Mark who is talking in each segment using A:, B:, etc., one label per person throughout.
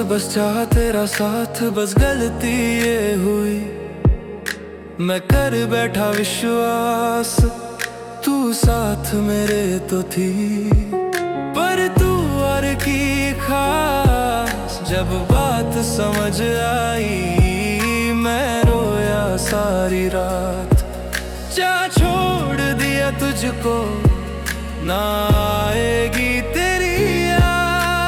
A: बस चाहा तेरा साथ, बस गलती ये हुई मैं कर बैठा विश्वास, तू साथ मेरे तो थी पर तू और की खास। जब बात समझ आई मैं रोया सारी रात, जा छोड़ दिया तुझको ना आएगी तेरी याद।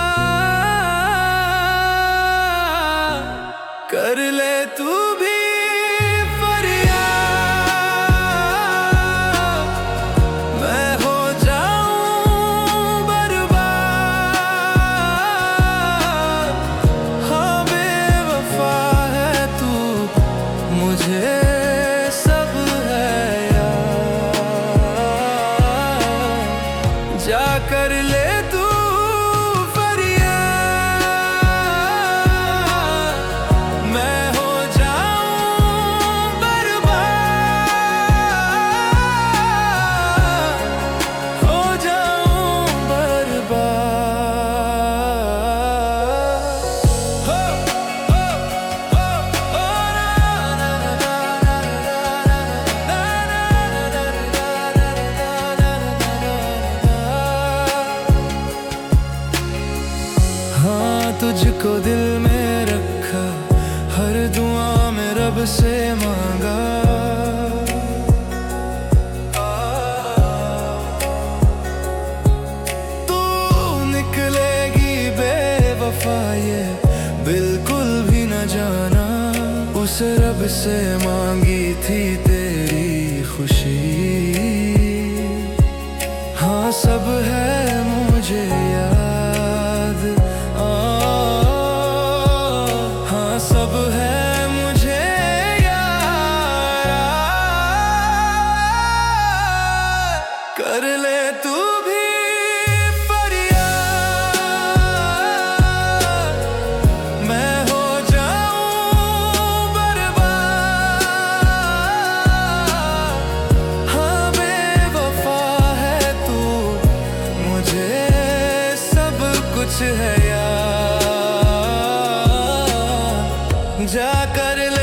A: कर ले तू भी सब है यार, जा कर ले तू फरियाद, मैं हो जाऊं बर्बाद, हो जाऊं बर्बाद। हाँ तुझको दिल में रखा, हर दुआ में रब से मांगा, तू निकलेगी बेवफा ये बिल्कुल भी न जाना। उस रब से मांगी थी तेरी खुशी, हाँ सब है मुझे याद, सब है मुझे यार। कर ले तू भी फरियाद, मैं हो जाऊं बर्बाद, हाँ बेवफा है तू, मुझे सब कुछ है यार, जा कर ले